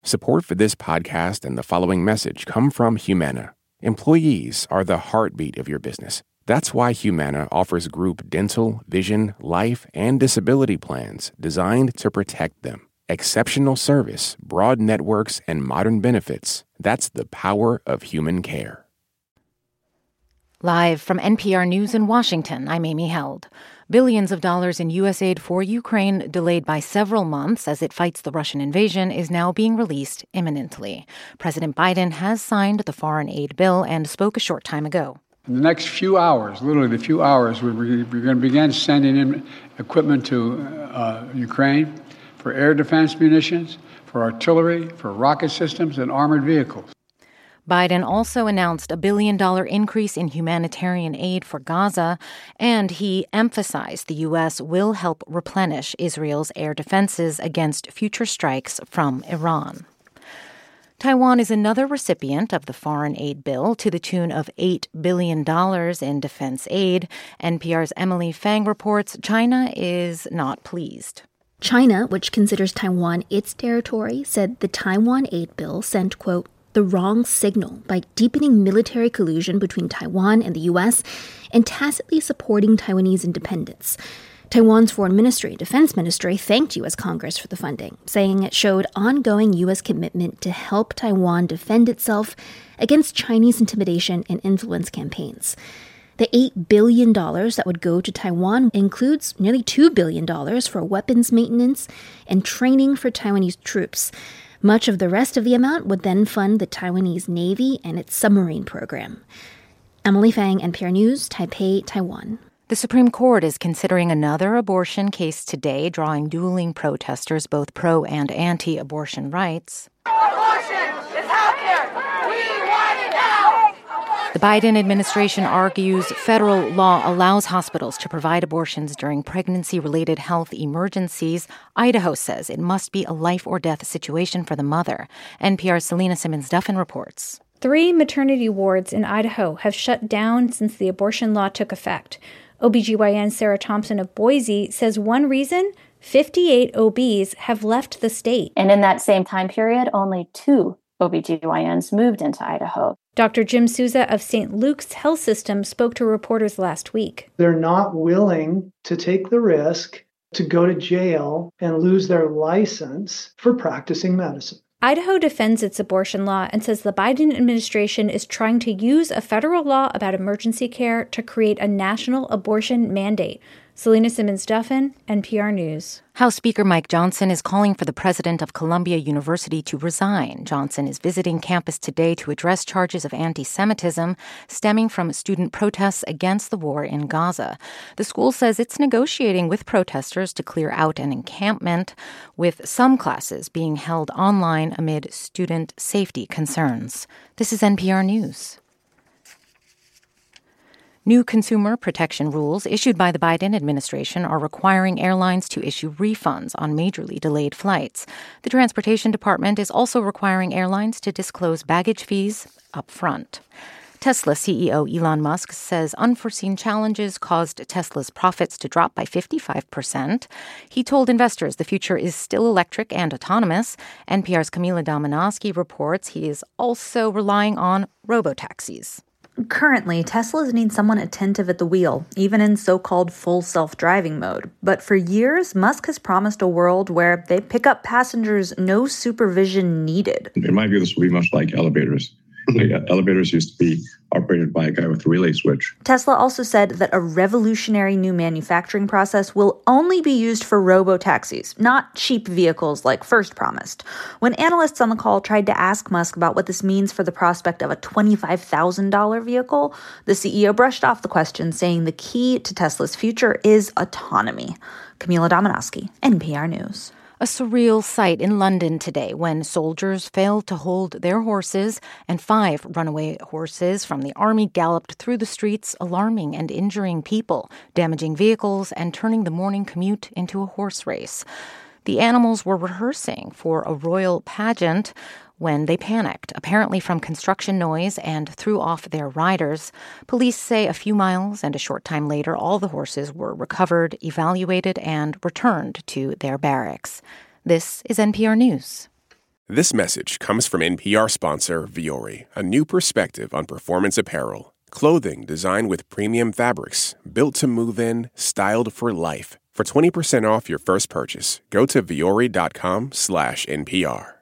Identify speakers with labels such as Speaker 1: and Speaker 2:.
Speaker 1: Support for this podcast and the following message come from Humana. Employees are the heartbeat of your business. That's why Humana offers group dental, vision, life, and disability plans designed to protect them. Exceptional service, broad networks, and modern benefits. That's the power of human care.
Speaker 2: Live from NPR News in Washington, I'm Amy Held. Billions of dollars in U.S. aid for Ukraine, delayed by several months as it fights the Russian invasion, is now being released imminently. President Biden has signed the foreign aid bill and spoke a short time ago.
Speaker 3: In the next few hours, literally the few hours, we're going to begin sending in equipment to Ukraine for air defense munitions, for artillery, for rocket systems, and armored vehicles.
Speaker 2: Biden also announced a $1 billion increase in humanitarian aid for Gaza, and he emphasized the U.S. will help replenish Israel's air defenses against future strikes from Iran. Taiwan is another recipient of the foreign aid bill to the tune of $8 billion in defense aid. NPR's Emily Fang reports China is not pleased.
Speaker 4: China, which considers Taiwan its territory, said the Taiwan aid bill sent, quote, the wrong signal by deepening military collusion between Taiwan and the U.S. and tacitly supporting Taiwanese independence. Taiwan's Foreign Ministry, Defense Ministry, thanked U.S. Congress for the funding, saying it showed ongoing U.S. commitment to help Taiwan defend itself against Chinese intimidation and influence campaigns. The $8 billion that would go to Taiwan includes nearly $2 billion for weapons maintenance and training for Taiwanese troops. Much of the rest of the amount would then fund the Taiwanese Navy and its submarine program. Emily Fang, NPR News, Taipei, Taiwan.
Speaker 2: The Supreme Court is considering another abortion case today, drawing dueling protesters, both pro and anti-abortion rights.
Speaker 5: Abortion is happier! We want it now!
Speaker 2: The Biden administration argues federal law allows hospitals to provide abortions during pregnancy-related health emergencies. Idaho says it must be a life-or-death situation for the mother. NPR's Selena Simmons-Duffin reports.
Speaker 6: 3 maternity wards in Idaho have shut down since the abortion law took effect. OBGYN Sarah Thompson of Boise says one reason, 58 OBs have left the state.
Speaker 7: And in that same time period, only 2 OBGYNs moved into Idaho.
Speaker 6: Dr. Jim Souza of St. Luke's Health System spoke to reporters last week.
Speaker 8: They're not willing to take the risk to go to jail and lose their license for practicing medicine.
Speaker 6: Idaho defends its abortion law and says the Biden administration is trying to use a federal law about emergency care to create a national abortion mandate. Selena Simmons-Duffin, NPR News.
Speaker 2: House Speaker Mike Johnson is calling for the president of Columbia University to resign. Johnson is visiting campus today to address charges of anti-Semitism stemming from student protests against the war in Gaza. The school says it's negotiating with protesters to clear out an encampment, with some classes being held online amid student safety concerns. This is NPR News. New consumer protection rules issued by the Biden administration are requiring airlines to issue refunds on majorly delayed flights. The Transportation Department is also requiring airlines to disclose baggage fees up front. Tesla CEO Elon Musk says unforeseen challenges caused Tesla's profits to drop by 55%. He told investors the future is still electric and autonomous. NPR's Camila Dominowski reports he is also relying on robotaxis.
Speaker 9: Currently, Teslas need someone attentive at the wheel, even in so-called full self-driving mode. But for years, Musk has promised a world where they pick up passengers, no supervision needed.
Speaker 10: In my view, this will be much like elevators. Elevators used to be operated by a guy with a relay switch.
Speaker 9: Tesla also said that a revolutionary new manufacturing process will only be used for robo-taxis, not cheap vehicles like first promised. When analysts on the call tried to ask Musk about what this means for the prospect of a $25,000 vehicle, the CEO brushed off the question, saying the key to Tesla's future is autonomy. Camila Dominowski, NPR News.
Speaker 2: A surreal sight in London today when soldiers failed to hold their horses and 5 runaway horses from the army galloped through the streets, alarming and injuring people, damaging vehicles, and turning the morning commute into a horse race. The animals were rehearsing for a royal pageant when they panicked, apparently from construction noise, and threw off their riders. Police say a few miles and a short time later, all the horses were recovered, evaluated, and returned to their barracks. This is NPR News.
Speaker 1: This message comes from NPR sponsor Vuori, a new perspective on performance apparel. Clothing designed with premium fabrics, built to move in, styled for life. For 20% off your first purchase, go to vuori.com/NPR.